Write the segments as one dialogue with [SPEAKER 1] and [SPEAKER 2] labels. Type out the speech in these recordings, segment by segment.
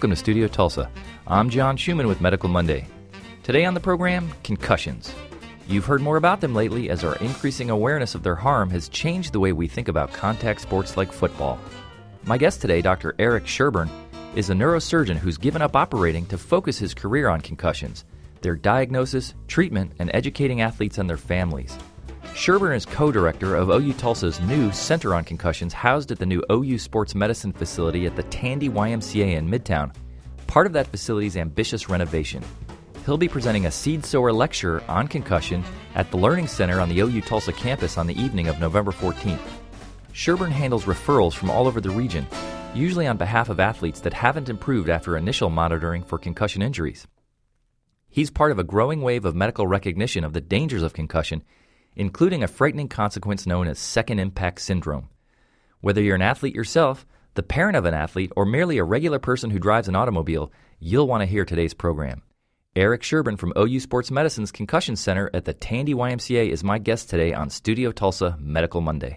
[SPEAKER 1] Welcome to Studio Tulsa. I'm John Schumann with Medical Monday. Today on the program, concussions. You've heard more about them lately as our increasing awareness of their harm has changed the way we think about contact sports like football. My guest today, Dr. Eric Sherburne, is a neurosurgeon who's given up operating to focus his career on concussions, their diagnosis, treatment, and educating athletes and their families. Sherburne is co-director of OU Tulsa's new Center on Concussions housed at the new OU Sports Medicine facility at the Tandy YMCA in Midtown, part of that facility's ambitious renovation. He'll be presenting a seed sower lecture on concussion at the Learning Center on the OU Tulsa campus on the evening of November 14th. Sherburne handles referrals from all over the region, usually on behalf of athletes that haven't improved after initial monitoring for concussion injuries. He's part of a growing wave of medical recognition of the dangers of concussion, including a frightening consequence known as second impact syndrome. Whether you're an athlete yourself, the parent of an athlete, or merely a regular person who drives an automobile, you'll want to hear today's program. Eric Sherburne from OU Sports Medicine's Concussion Center at the Tandy YMCA is my guest today on Studio Tulsa Medical Monday.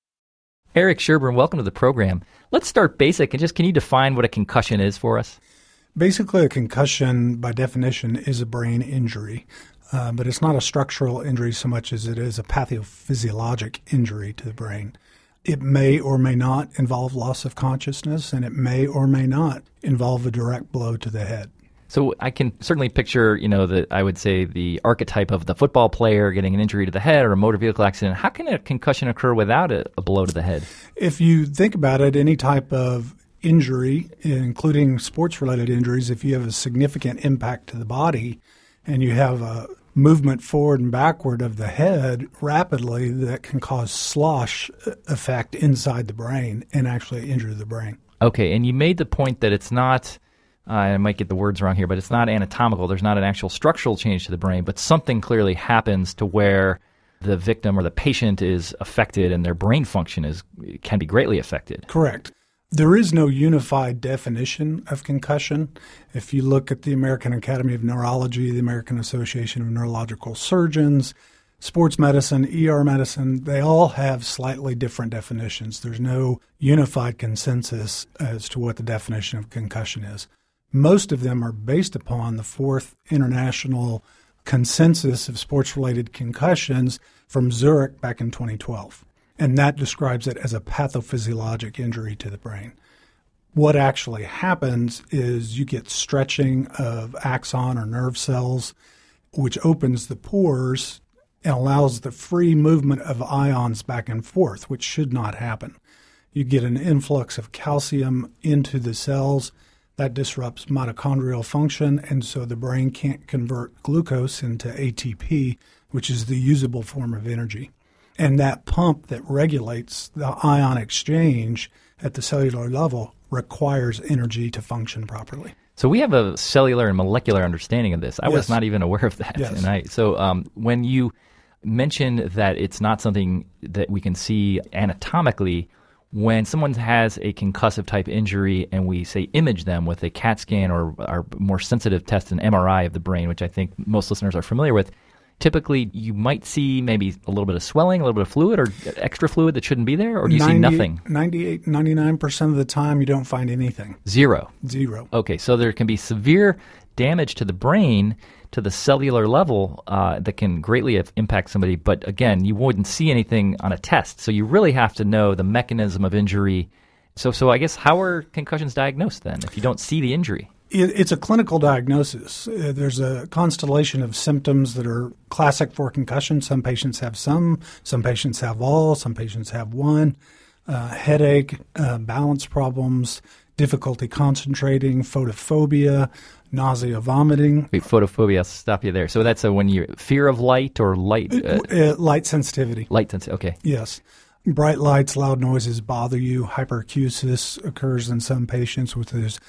[SPEAKER 1] Eric Sherburne, welcome to the program. Let's start basic and can you define what a concussion is for us?
[SPEAKER 2] Basically, a concussion, by definition, is a brain injury. But it's not a structural injury so much as it is a pathophysiologic injury to the brain. It may or may not involve loss of consciousness, and it may or may not involve a direct blow to the head.
[SPEAKER 1] So I can certainly picture, I would say the archetype of the football player getting an injury to the head or a motor vehicle accident. How can a concussion occur without a blow to the head?
[SPEAKER 2] If you think about it, any type of injury, including sports-related injuries, if you have a significant impact to the body and you have a movement forward and backward of the head rapidly, that can cause slosh effect inside the brain and actually injure the brain.
[SPEAKER 1] Okay, and you made the point that it's not, I might get the words wrong here, but it's not anatomical. There's not an actual structural change to the brain, but something clearly happens to where the victim or the patient is affected and their brain function can be greatly affected.
[SPEAKER 2] Correct. There is no unified definition of concussion. If you look at the American Academy of Neurology, the American Association of Neurological Surgeons, sports medicine, ER medicine, they all have slightly different definitions. There's no unified consensus as to what the definition of concussion is. Most of them are based upon the fourth international consensus of sports-related concussions from Zurich back in 2012. And that describes it as a pathophysiologic injury to the brain. What actually happens is you get stretching of axon or nerve cells, which opens the pores and allows the free movement of ions back and forth, which should not happen. You get an influx of calcium into the cells. That disrupts mitochondrial function, and so the brain can't convert glucose into ATP, which is the usable form of energy. And that pump that regulates the ion exchange at the cellular level requires energy to function properly.
[SPEAKER 1] So we have a cellular and molecular understanding of this. I was not even aware of that.
[SPEAKER 2] Yes.
[SPEAKER 1] So when you mentioned that it's not something that we can see anatomically, when someone has a concussive type injury and we say image them with a CAT scan or our more sensitive test, an MRI of the brain, which I think most listeners are familiar with, typically you might see maybe a little bit of swelling, a little bit of fluid or extra fluid that shouldn't be there, or do you see nothing?
[SPEAKER 2] 98, 99% of the time you don't find anything.
[SPEAKER 1] Zero.
[SPEAKER 2] Okay,
[SPEAKER 1] so there can be severe damage to the brain to the cellular level that can greatly impact somebody, but again, you wouldn't see anything on a test, so you really have to know the mechanism of injury. So I guess how are concussions diagnosed then if you don't see the injury?
[SPEAKER 2] It's a clinical diagnosis. There's a constellation of symptoms that are classic for concussion. Some patients have some patients have all, some patients have one. Headache, balance problems, difficulty concentrating, photophobia, nausea, vomiting.
[SPEAKER 1] Wait, photophobia, I'll stop you there. So that's when you fear of light or light?
[SPEAKER 2] Light sensitivity.
[SPEAKER 1] Light sensitivity, okay.
[SPEAKER 2] Yes. Bright lights, loud noises bother you. Hyperacusis occurs in some patients with those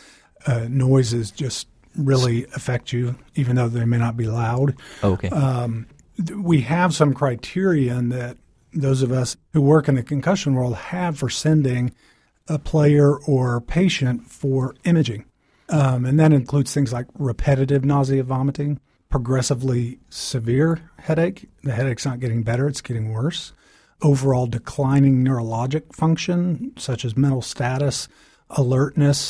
[SPEAKER 2] noises just really affect you, even though they may not be loud.
[SPEAKER 1] Oh, okay.
[SPEAKER 2] We have some criterion that those of us who work in the concussion world have for sending a player or patient for imaging. And that includes things like repetitive nausea, vomiting, progressively severe headache. The headache's not getting better, it's getting worse. Overall declining neurologic function, such as mental status, alertness,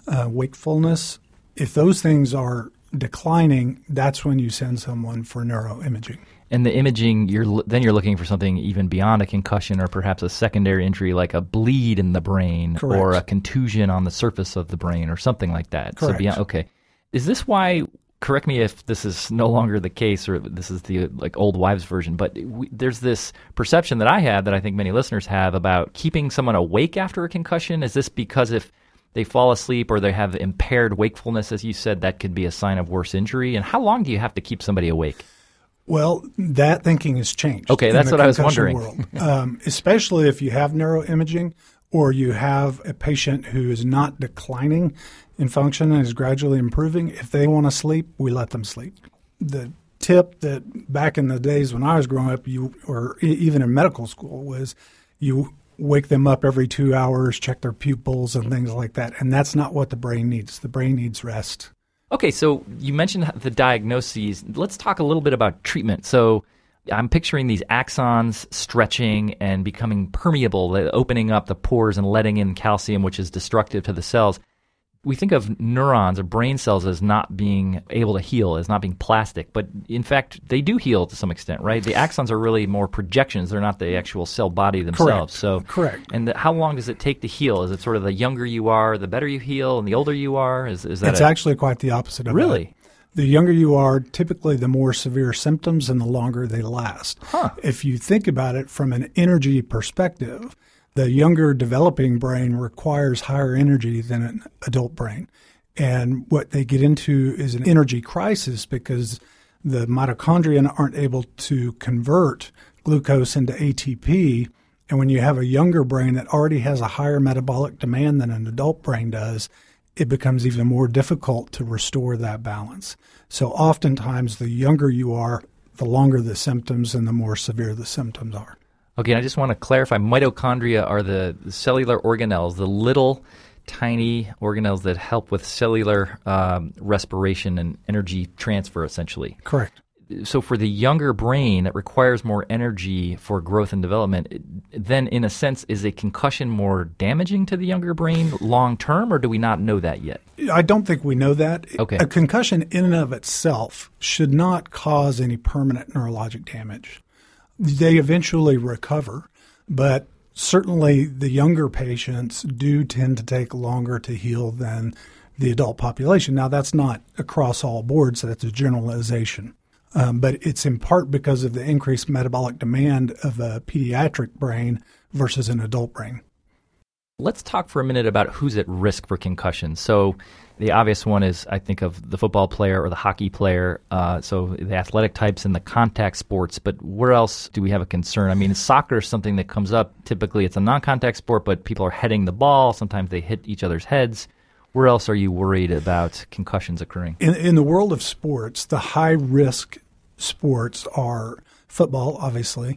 [SPEAKER 2] wakefulness. If those things are declining, that's when you send someone for neuroimaging.
[SPEAKER 1] And the imaging, you're looking for something even beyond a concussion or perhaps a secondary injury like a bleed in the brain.
[SPEAKER 2] Correct.
[SPEAKER 1] Or a contusion on the surface of the brain or something like that.
[SPEAKER 2] Correct.
[SPEAKER 1] So beyond, okay. Is this why, correct me if this is no longer the case or this is the old wives version, but there's this perception that I have that I think many listeners have about keeping someone awake after a concussion. Is this because if they fall asleep or they have impaired wakefulness, as you said, that could be a sign of worse injury? And how long do you have to keep somebody awake?
[SPEAKER 2] Well, that thinking has changed.
[SPEAKER 1] Okay, that's what I was wondering.
[SPEAKER 2] World. Especially if you have neuroimaging or you have a patient who is not declining in function and is gradually improving. If they want to sleep, we let them sleep. The tip that back in the days when I was growing up, or even in medical school, was you wake them up every 2 hours, check their pupils and things like that. And that's not what the brain needs. The brain needs rest.
[SPEAKER 1] Okay, so you mentioned the diagnoses. Let's talk a little bit about treatment. So I'm picturing these axons stretching and becoming permeable, opening up the pores and letting in calcium, which is destructive to the cells. We think of neurons or brain cells as not being able to heal, as not being plastic, but in fact, they do heal to some extent, right? The axons are really more projections. They're not the actual cell body themselves.
[SPEAKER 2] Correct.
[SPEAKER 1] And how long does it take to heal? Is it sort of the younger you are, the better you heal, and the older you are? Is that
[SPEAKER 2] It's actually quite the opposite of
[SPEAKER 1] Really?
[SPEAKER 2] that. The younger you are, typically the more severe symptoms and the longer they last.
[SPEAKER 1] Huh.
[SPEAKER 2] If you think about it from an energy perspective, the younger developing brain requires higher energy than an adult brain. And what they get into is an energy crisis because the mitochondria aren't able to convert glucose into ATP. And when you have a younger brain that already has a higher metabolic demand than an adult brain does, it becomes even more difficult to restore that balance. So oftentimes, the younger you are, the longer the symptoms and the more severe the symptoms are.
[SPEAKER 1] Okay, and I just want to clarify, mitochondria are the cellular organelles, the little tiny organelles that help with cellular respiration and energy transfer, essentially.
[SPEAKER 2] Correct.
[SPEAKER 1] So for the younger brain that requires more energy for growth and development, then in a sense, is a concussion more damaging to the younger brain long term, or do we not know that yet?
[SPEAKER 2] I don't think we know that.
[SPEAKER 1] Okay.
[SPEAKER 2] A concussion in and of itself should not cause any permanent neurologic damage. They eventually recover, but certainly the younger patients do tend to take longer to heal than the adult population. Now, that's not across all boards. That's a generalization. But it's in part because of the increased metabolic demand of a pediatric brain versus an adult brain.
[SPEAKER 1] Let's talk for a minute about who's at risk for concussion. So the obvious one is, I think, of the football player or the hockey player, so the athletic types and the contact sports. But where else do we have a concern? I mean, soccer is something that comes up. Typically, it's a non-contact sport, but people are heading the ball. Sometimes they hit each other's heads. Where else are you worried about concussions occurring?
[SPEAKER 2] In the world of sports, the high-risk sports are football, obviously,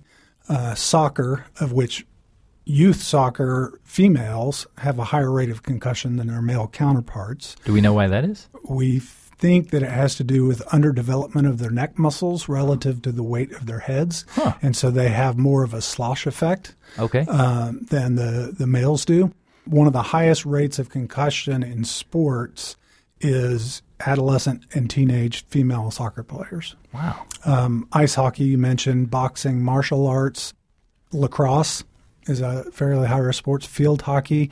[SPEAKER 2] soccer, of which youth soccer females have a higher rate of concussion than their male counterparts.
[SPEAKER 1] Do we know why that is?
[SPEAKER 2] We think that it has to do with underdevelopment of their neck muscles relative to the weight of their heads.
[SPEAKER 1] Huh.
[SPEAKER 2] And so they have more of a slosh effect than the males do. One of the highest rates of concussion in sports is adolescent and teenage female soccer players.
[SPEAKER 1] Wow.
[SPEAKER 2] Ice hockey, you mentioned, boxing, martial arts, lacrosse is a fairly high-risk sports. Field hockey.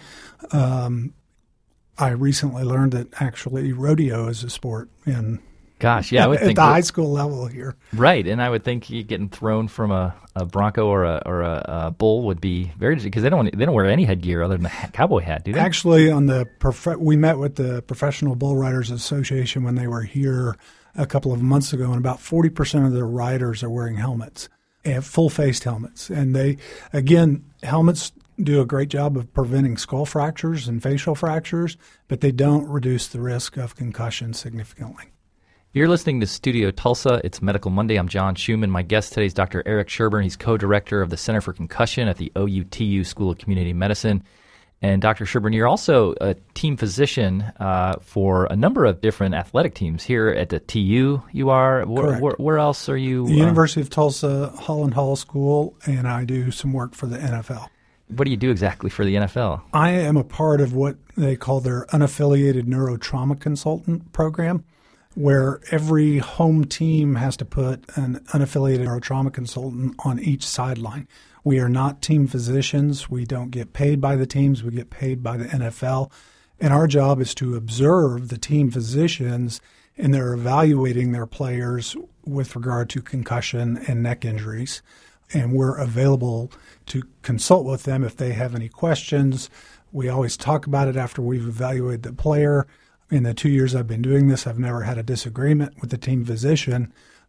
[SPEAKER 2] I recently learned that actually rodeo is a sport
[SPEAKER 1] I would think
[SPEAKER 2] at the high school level here.
[SPEAKER 1] Right, and I would think you getting thrown from a bronco or a bull would be very, because they don't wear any headgear other than the cowboy hat, do they?
[SPEAKER 2] Actually, we met with the Professional Bull Riders Association when they were here a couple of months ago, and about 40% of their riders are wearing helmets, and full-faced helmets. And helmets do a great job of preventing skull fractures and facial fractures, but they don't reduce the risk of concussion significantly.
[SPEAKER 1] You're listening to Studio Tulsa. It's Medical Monday. I'm John Schumann. My guest today is Dr. Eric Sherburne. He's co-director of the Center for Concussion at the OUTU School of Community Medicine. And Dr. Sherburne, you're also a team physician for a number of different athletic teams. Here at the TU you are. Where else are you?
[SPEAKER 2] The University of Tulsa Holland Hall School, and I do some work for the NFL.
[SPEAKER 1] What do you do exactly for the NFL?
[SPEAKER 2] I am a part of what they call their unaffiliated neurotrauma consultant program, where every home team has to put an unaffiliated neurotrauma consultant on each sideline. We are not team physicians. We don't get paid by the teams. We get paid by the NFL. And our job is to observe the team physicians, and they're evaluating their players with regard to concussion and neck injuries. And we're available to consult with them if they have any questions. We always talk about it after we've evaluated the player. In the 2 years I've been doing this, I've never had a disagreement with the team physician,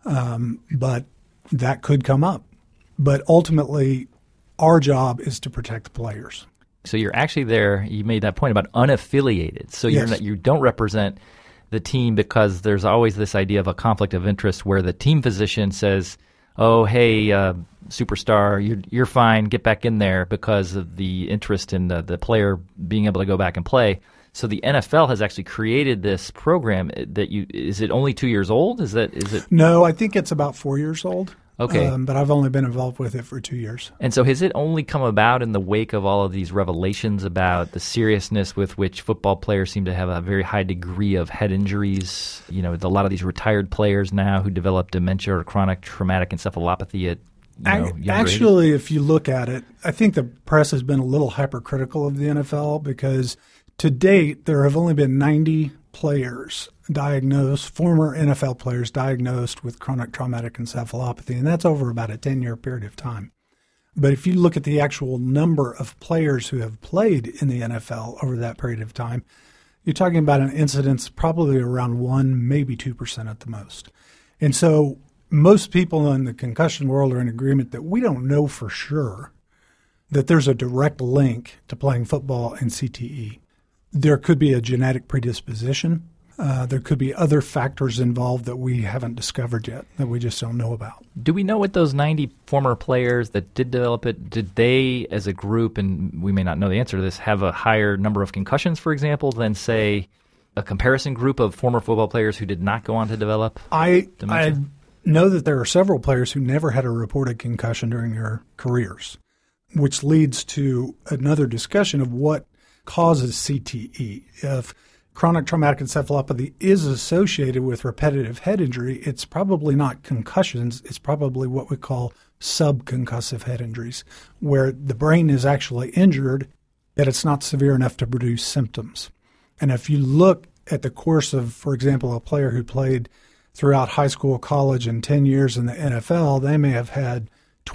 [SPEAKER 2] but that could come up. But ultimately, our job is to protect the players.
[SPEAKER 1] So you're actually there. You made that point about unaffiliated. So
[SPEAKER 2] Yes.
[SPEAKER 1] you don't represent the team, because there's always this idea of a conflict of interest where the team physician says, oh, hey, superstar, you're fine, get back in there, because of the interest in the player being able to go back and play. So the NFL has actually created this program that is it only 2 years old? Is it?
[SPEAKER 2] No, I think it's about 4 years old.
[SPEAKER 1] Okay.
[SPEAKER 2] But I've only been involved with it for 2 years.
[SPEAKER 1] And so has it only come about in the wake of all of these revelations about the seriousness with which football players seem to have a very high degree of head injuries? You know, a lot of these retired players now who develop dementia or chronic traumatic encephalopathy at younger
[SPEAKER 2] Actually, if you look at it, I think the press has been a little hypercritical of the NFL, because to date, there have only been 90 players diagnosed, former NFL players diagnosed with chronic traumatic encephalopathy, and that's over about a 10-year period of time. But if you look at the actual number of players who have played in the NFL over that period of time, you're talking about an incidence probably around 1, maybe 2% at the most. And so most people in the concussion world are in agreement that we don't know for sure that there's a direct link to playing football and CTE. There could be a genetic predisposition. There could be other factors involved that we haven't discovered yet, that we just don't know about.
[SPEAKER 1] Do we know what those 90 former players that did develop it, did they as a group, and we may not know the answer to this, have a higher number of concussions, for example, than, say, a comparison group of former football players who did not go on to develop dementia?
[SPEAKER 2] I know that there are several players who never had a reported concussion during their careers, which leads to another discussion of what causes CTE. If chronic traumatic encephalopathy is associated with repetitive head injury, it's probably not concussions. It's probably what we call subconcussive head injuries, where the brain is actually injured, but it's not severe enough to produce symptoms. And if you look at the course of, for example, a player who played throughout high school, college, and 10 years in the NFL, they may have had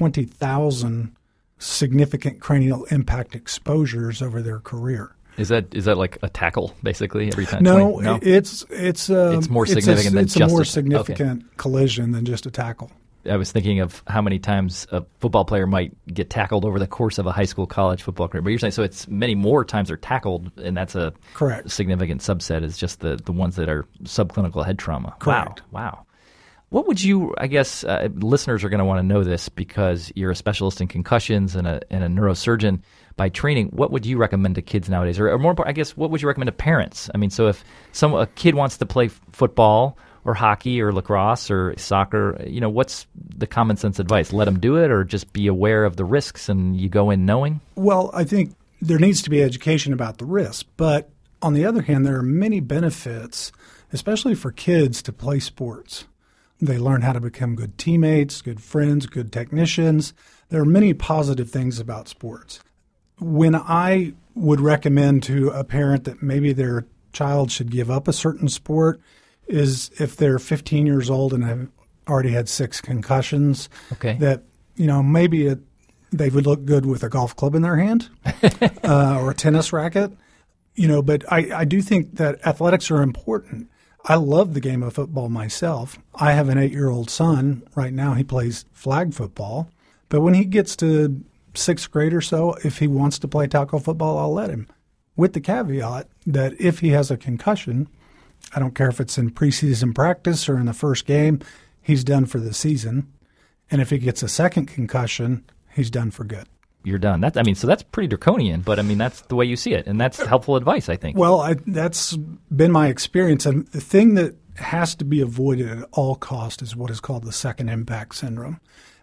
[SPEAKER 2] 20,000 significant cranial impact exposures over their career.
[SPEAKER 1] Is that like a tackle, basically, every time?
[SPEAKER 2] No,
[SPEAKER 1] 20?
[SPEAKER 2] it's
[SPEAKER 1] more significant than
[SPEAKER 2] it's
[SPEAKER 1] just
[SPEAKER 2] a more significant collision than just a tackle.
[SPEAKER 1] I was thinking of how many times a football player might get tackled over the course of a high school, college football career. But you're saying so it's many more times they're tackled, and that's a
[SPEAKER 2] correct
[SPEAKER 1] significant subset is just the ones that are subclinical head trauma.
[SPEAKER 2] Correct.
[SPEAKER 1] Wow. What would you, I guess, listeners are going to want to know this because you're a specialist in concussions and a neurosurgeon by training. What would you recommend to kids nowadays? Or more important, I guess, what would you recommend to parents? I mean, so if a kid wants to play football or hockey or lacrosse or soccer, what's the common sense advice? Let them do it, or just be aware of the risks and you go in knowing?
[SPEAKER 2] Well, I think there needs to be education about the risk. But on the other hand, there are many benefits, especially for kids, to play sports. They learn how to become good teammates, good friends, good technicians. There are many positive things about sports. When I would recommend to a parent that maybe their child should give up a certain sport is if they're 15 years old and have already had 6 concussions, that maybe they would look good with a golf club in their hand or a tennis racket. But I do think that athletics are important. I love the game of football myself. I have an 8-year-old son. Right now he plays flag football. But when he gets to 6th grade or so, if he wants to play tackle football, I'll let him. With the caveat that if he has a concussion, I don't care if it's in preseason practice or in the first game, he's done for the season. And if he gets a second concussion, he's done for good.
[SPEAKER 1] You're done. So that's pretty draconian, but that's the way you see it, and that's helpful advice, I think.
[SPEAKER 2] Well, that's been my experience, and the thing that has to be avoided at all costs is what is called the second impact syndrome.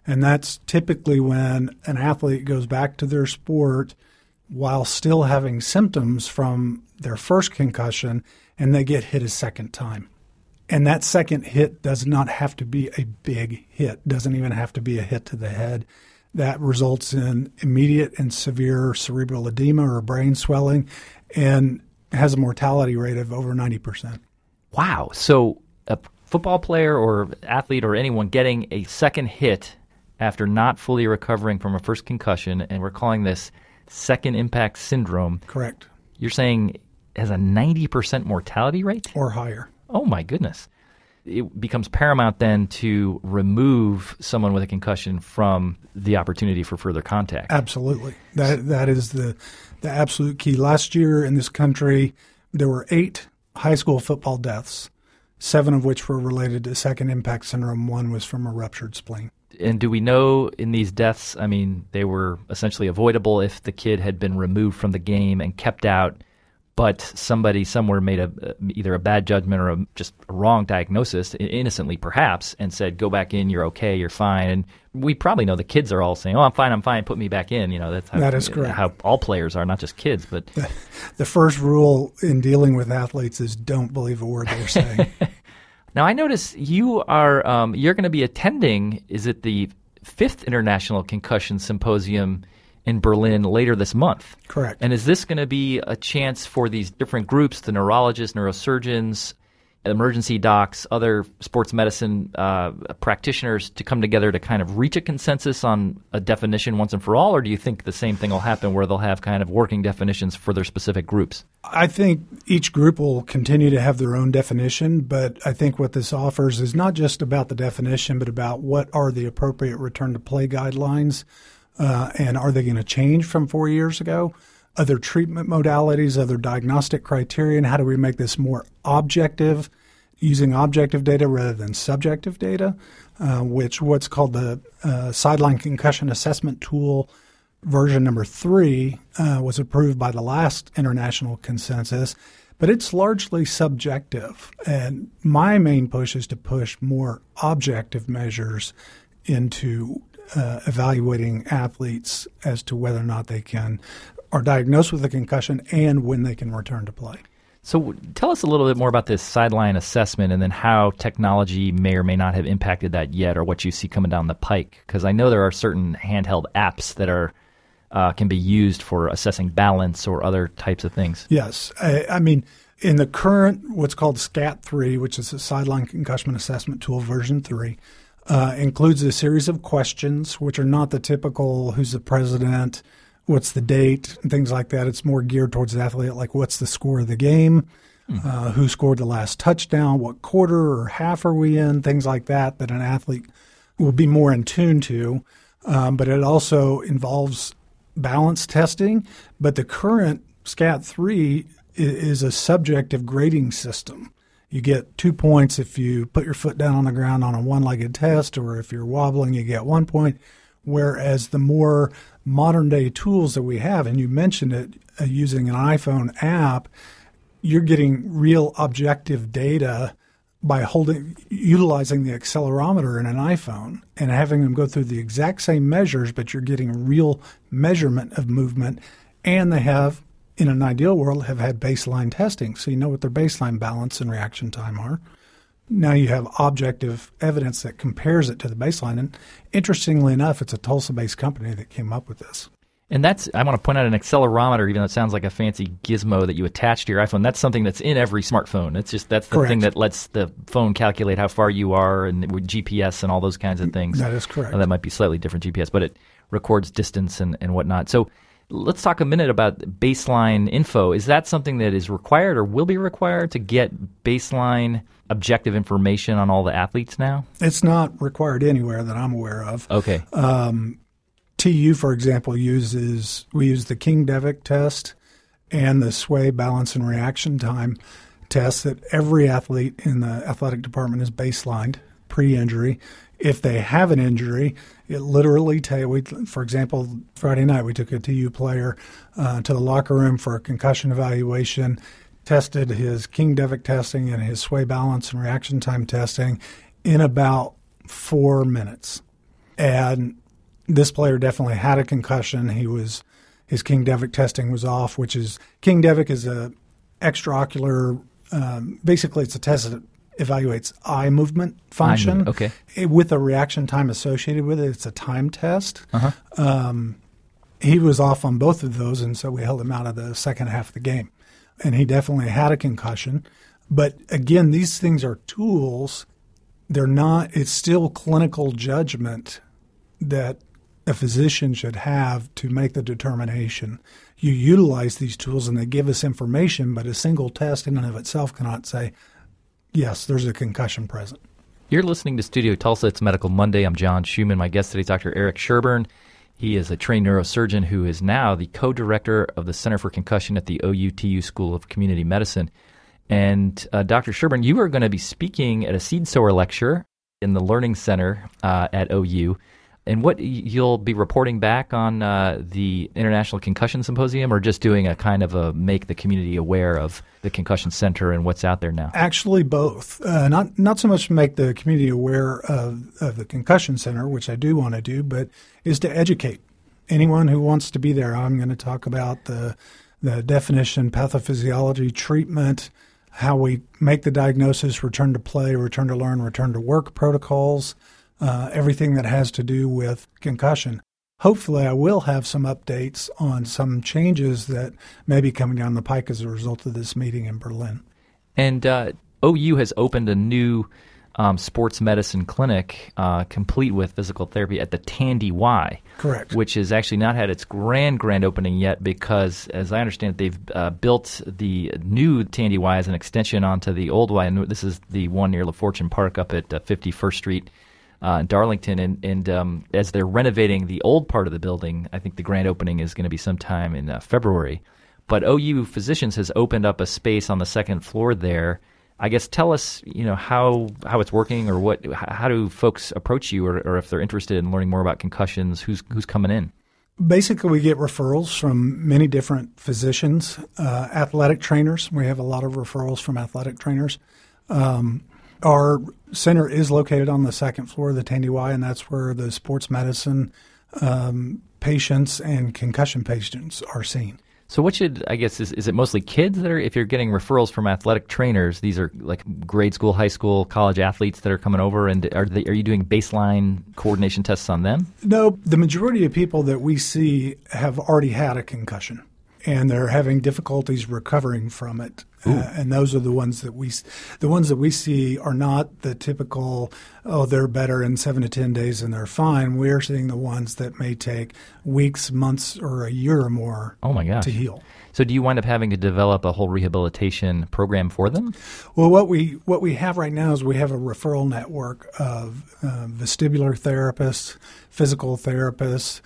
[SPEAKER 2] And that's typically when an athlete goes back to their sport while still having symptoms from their first concussion, and they get hit a second time. And that second hit does not have to be a big hit, doesn't even have to be a hit to the head. That results in immediate and severe cerebral edema or brain swelling and has a mortality rate of over 90%.
[SPEAKER 1] Wow. So a football player or athlete or anyone getting a second hit after not fully recovering from a first concussion, and we're calling this second impact syndrome.
[SPEAKER 2] Correct.
[SPEAKER 1] You're saying has a 90% mortality rate?
[SPEAKER 2] Or higher.
[SPEAKER 1] Oh, my goodness. It becomes paramount then to remove someone with a concussion from the opportunity for further contact.
[SPEAKER 2] Absolutely. That is the absolute key. Last year in this country, there were 8 high school football deaths, 7 of which were related to second impact syndrome. 1 was from a ruptured spleen.
[SPEAKER 1] And do we know in these deaths, I mean, they were essentially avoidable if the kid had been removed from the game and kept out, but somebody somewhere made either a bad judgment or just a wrong diagnosis, innocently perhaps, and said, go back in, you're okay, you're fine. And we probably know the kids are all saying, oh, I'm fine, put me back in. You know,
[SPEAKER 2] that is correct.
[SPEAKER 1] How all players are, not just kids. But
[SPEAKER 2] the first rule in dealing with athletes is don't believe a word they're saying.
[SPEAKER 1] Now, I notice you are you're going to be attending, is it the 5th International Concussion Symposium in Berlin later this month?
[SPEAKER 2] Correct.
[SPEAKER 1] And is this going to be a chance for these different groups, the neurologists, neurosurgeons, emergency docs, other sports medicine practitioners to come together to kind of reach a consensus on a definition once and for all? Or do you think the same thing will happen where they'll have kind of working definitions for their specific groups?
[SPEAKER 2] I think each group will continue to have their own definition, but I think what this offers is not just about the definition, but about what are the appropriate return to play guidelines, and are they going to change from 4 years ago? Other treatment modalities, other diagnostic criteria, and how do we make this more objective, using objective data rather than subjective data, which what's called the Sideline Concussion Assessment Tool version number 3 was approved by the last international consensus, but it's largely subjective. And my main push is to push more objective measures into evaluating athletes as to whether or not they are diagnosed with a concussion and when they can return to play.
[SPEAKER 1] So tell us a little bit more about this sideline assessment and then how technology may or may not have impacted that yet, or what you see coming down the pike. Because I know there are certain handheld apps that are can be used for assessing balance or other types of things.
[SPEAKER 2] Yes. I mean, in the current what's called SCAT-3, which is a Sideline Concussion Assessment Tool version 3, includes a series of questions, which are not the typical who's the president, what's the date, and things like that. It's more geared towards the athlete, like what's the score of the game, who scored the last touchdown, what quarter or half are we in, things like that an athlete will be more in tune to. But it also involves balance testing. But the current SCAT-3 is a subjective grading system. You get 2 points if you put your foot down on the ground on a one-legged test, or if you're wobbling, you get 1 point. Whereas the more modern-day tools that we have, and you mentioned it, using an iPhone app, you're getting real objective data by utilizing the accelerometer in an iPhone and having them go through the exact same measures, but you're getting real measurement of movement. And they have, in an ideal world, have had baseline testing, so you know what their baseline balance and reaction time are. Now you have objective evidence that compares it to the baseline. And interestingly enough, it's a Tulsa-based company that came up with this.
[SPEAKER 1] And I want to point out an accelerometer, even though it sounds like a fancy gizmo that you attach to your iPhone. That's something that's in every smartphone. That's the
[SPEAKER 2] Correct.
[SPEAKER 1] thing that lets the phone calculate how far you are, and with GPS and all those kinds of things.
[SPEAKER 2] That is correct.
[SPEAKER 1] That might be slightly different GPS, but it records distance and whatnot. So let's talk a minute about baseline info. Is that something that is required or will be required to get baseline objective information on all the athletes now?
[SPEAKER 2] It's not required anywhere that I'm aware of.
[SPEAKER 1] Okay.
[SPEAKER 2] TU, for example, we use the King-Devick test and the Sway balance and reaction time test that every athlete in the athletic department is baselined pre-injury. If they have an injury, it literally for example, Friday night we took a TU player to the locker room for a concussion evaluation, tested his King-Devick testing and his Sway balance and reaction time testing in about 4 minutes. And this player definitely had a concussion. His King-Devick testing was off, which is King-Devick is a extraocular. Basically, it's a test that evaluates eye movement function.
[SPEAKER 1] Okay.
[SPEAKER 2] With a reaction time associated with it. It's a time test.
[SPEAKER 1] Uh-huh.
[SPEAKER 2] He was off on both of those, and so we held him out of the second half of the game. And he definitely had a concussion. But again, these things are tools. They're not. It's still clinical judgment that a physician should have to make the determination. You utilize these tools and they give us information, but a single test in and of itself cannot say, yes, there's a concussion present.
[SPEAKER 1] You're listening to Studio Tulsa. It's Medical Monday. I'm John Schumann. My guest today is Dr. Eric Sherburne. He is a trained neurosurgeon who is now the co-director of the Center for Concussion at the OUTU School of Community Medicine. And Dr. Sherburne, you are going to be speaking at a seed sower lecture in the Learning Center at OU. And what you'll be reporting back on the International Concussion Symposium, or just doing a kind of a make the community aware of the Concussion Center and what's out there now? Actually,
[SPEAKER 2] both. Not so much make the community aware of the Concussion Center, which I do want to do, but is to educate anyone who wants to be there. I'm going to talk about the definition, pathophysiology, treatment, how we make the diagnosis, return to play, return to learn, return to work protocols. Everything that has to do with concussion. Hopefully, I will have some updates on some changes that may be coming down the pike as a result of this meeting in Berlin.
[SPEAKER 1] And OU has opened a new sports medicine clinic complete with physical therapy at the Tandy Y.
[SPEAKER 2] Correct.
[SPEAKER 1] Which has actually not had its grand opening yet because, as I understand it, they've built the new Tandy Y as an extension onto the old Y. And this is the one near LaFortune Park up at 51st Street. In Darlington, and as they're renovating the old part of the building, I think the grand opening is going to be sometime in February. But OU Physicians has opened up a space on the second floor there. I guess tell us, how it's working, or how do folks approach you, or if they're interested in learning more about concussions, who's coming in?
[SPEAKER 2] Basically, we get referrals from many different physicians, athletic trainers. We have a lot of referrals from athletic trainers. Our center is located on the second floor of the Tandy Y, and that's where the sports medicine patients and concussion patients are seen.
[SPEAKER 1] So what should, I guess, is it mostly kids that are, if you're getting referrals from athletic trainers, these are like grade school, high school, college athletes that are coming over, and are you doing baseline coordination tests on them?
[SPEAKER 2] No, the majority of people that we see have already had a concussion, and they're having difficulties recovering from it. And those are the ones that we see are not the typical, they're better in 7 to 10 days and they're fine. We're seeing the ones that may take weeks, months, or a year or more to heal.
[SPEAKER 1] So do you wind up having to develop a whole rehabilitation program for them?
[SPEAKER 2] Well, what we have right now is we have a referral network of vestibular therapists, physical therapists,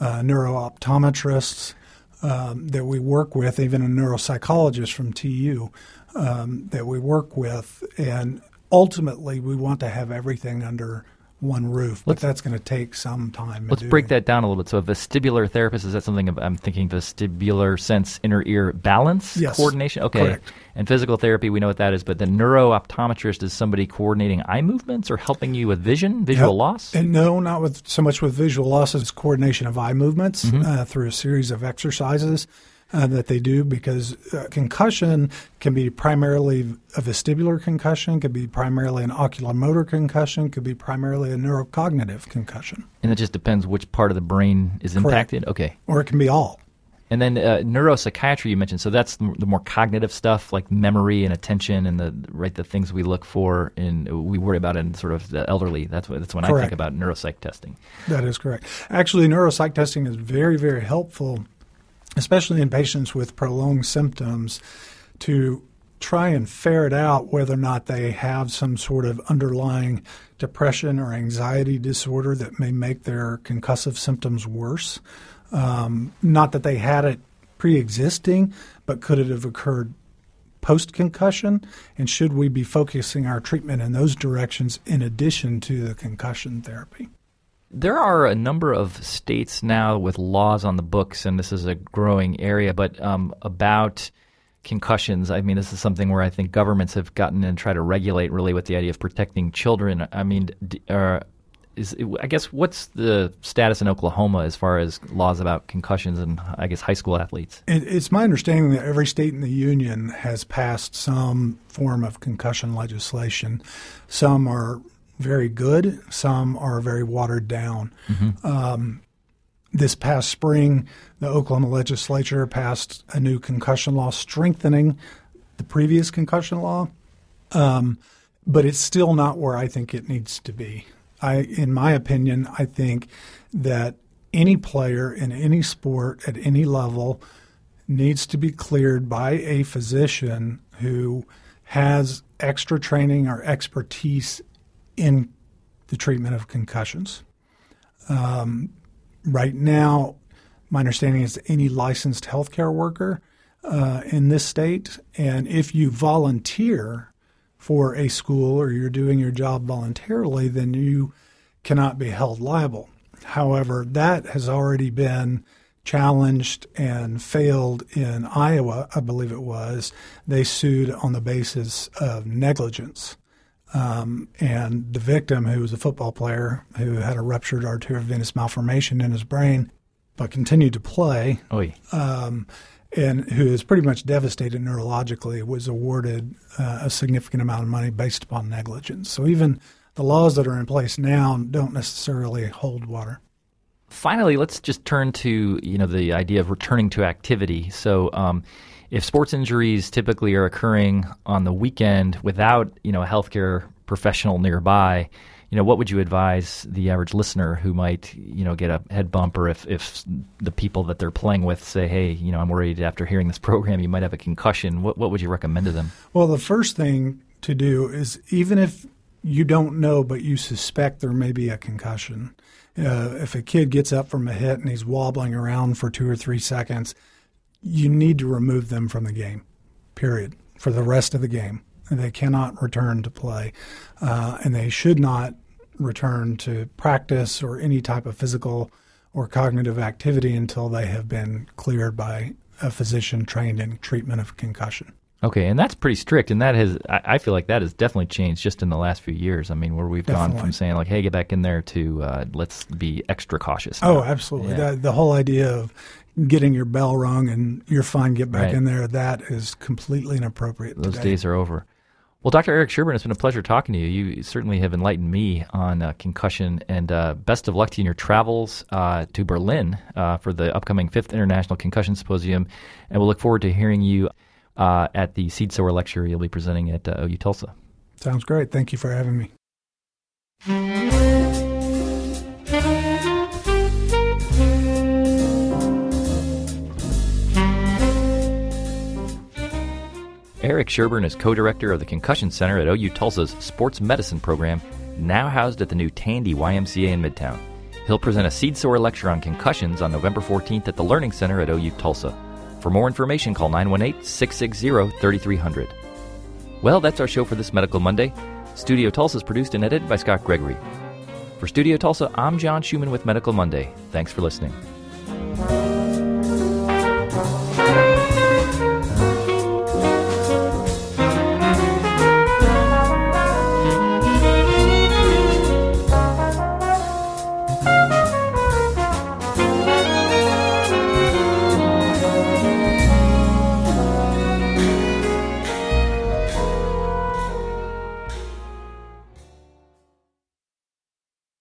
[SPEAKER 2] neurooptometrists, that we work with, even a neuropsychologist from TU that we work with. And ultimately, we want to have everything under one roof, but that's going to take some time.
[SPEAKER 1] Let's break that down a little bit. So a vestibular therapist, is that something I'm thinking vestibular sense inner ear balance coordination? Okay.
[SPEAKER 2] Correct.
[SPEAKER 1] And physical therapy, we know what that is, but the neurooptometrist is somebody coordinating eye movements or helping you with visual loss?
[SPEAKER 2] And no, not so much with visual loss as coordination of eye movements through a series of exercises that they do, because concussion can be primarily a vestibular concussion, could be primarily an oculomotor concussion, could be primarily a neurocognitive concussion.
[SPEAKER 1] And it just depends which part of the brain is impacted?
[SPEAKER 2] Correct.
[SPEAKER 1] Okay.
[SPEAKER 2] Or it can be all.
[SPEAKER 1] And then neuropsychiatry you mentioned, so that's the more cognitive stuff like memory and attention and the things we look for and we worry about in sort of the elderly. That's when
[SPEAKER 2] Correct.
[SPEAKER 1] I think about neuropsych testing.
[SPEAKER 2] That is correct. Actually, neuropsych testing is very, very helpful, especially in patients with prolonged symptoms, to try and ferret out whether or not they have some sort of underlying depression or anxiety disorder that may make their concussive symptoms worse. Not that they had it pre-existing, but could it have occurred post-concussion? And should we be focusing our treatment in those directions in addition to the concussion therapy?
[SPEAKER 1] There are a number of states now with laws on the books, and this is a growing area, but about concussions. I mean, this is something where I think governments have gotten and try to regulate really with the idea of protecting children. I mean, I guess, what's the status in Oklahoma as far as laws about concussions and, I guess, high school athletes?
[SPEAKER 2] It's my understanding that every state in the union has passed some form of concussion legislation. Some are very good. Some are very watered down. Mm-hmm. This past spring, the Oklahoma legislature passed a new concussion law strengthening the previous concussion law, but it's still not where I think it needs to be. In my opinion, I think that any player in any sport at any level needs to be cleared by a physician who has extra training or expertise in the treatment of concussions. Right now, my understanding is any licensed healthcare worker in this state, and if you volunteer for a school or you're doing your job voluntarily, then you cannot be held liable. However, that has already been challenged and failed in Iowa, I believe it was. They sued on the basis of negligence. And the victim, who was a football player who had a ruptured arterial venous malformation in his brain but continued to play, and who is pretty much devastated neurologically, was awarded a significant amount of money based upon negligence. So even the laws that are in place now don't necessarily hold water.
[SPEAKER 1] Finally, let's just turn to the idea of returning to activity. So if sports injuries typically are occurring on the weekend without a healthcare professional nearby, what would you advise the average listener who might get a head bump, or if the people that they're playing with say, hey, I'm worried after hearing this program you might have a concussion, what would you recommend to them?
[SPEAKER 2] Well, the first thing to do is, even if you don't know but you suspect there may be a concussion, if a kid gets up from a hit and he's wobbling around for 2 or 3 seconds, you need to remove them from the game, period, for the rest of the game. They cannot return to play, and they should not return to practice or any type of physical or cognitive activity until they have been cleared by a physician trained in treatment of concussion.
[SPEAKER 1] Okay, and that's pretty strict, and I feel like that has definitely changed just in the last few years. I mean, where we've gone from saying, like, hey, get back in there to let's be extra cautious now.
[SPEAKER 2] Oh, absolutely. Yeah. The whole idea of getting your bell rung and you're fine, get back in there, that is completely inappropriate
[SPEAKER 1] Those
[SPEAKER 2] today.
[SPEAKER 1] days are over. Well, Dr. Eric Sherburne, it's been a pleasure talking to you. You certainly have enlightened me on concussion, and best of luck to you in your travels to Berlin for the upcoming 5th International Concussion Symposium, and we'll look forward to hearing you at the Seed Sower Lecture you'll be presenting at OU Tulsa.
[SPEAKER 2] Sounds great. Thank you for having me.
[SPEAKER 1] Eric Sherburne is co-director of the Concussion Center at OU Tulsa's Sports Medicine program, now housed at the new Tandy YMCA in Midtown. He'll present a Seed Sower Lecture on concussions on November 14th at the Learning Center at OU Tulsa. For more information, call 918-660-3300. Well, that's our show for this Medical Monday. Studio Tulsa is produced and edited by Scott Gregory. For Studio Tulsa, I'm John Schumann with Medical Monday. Thanks for listening.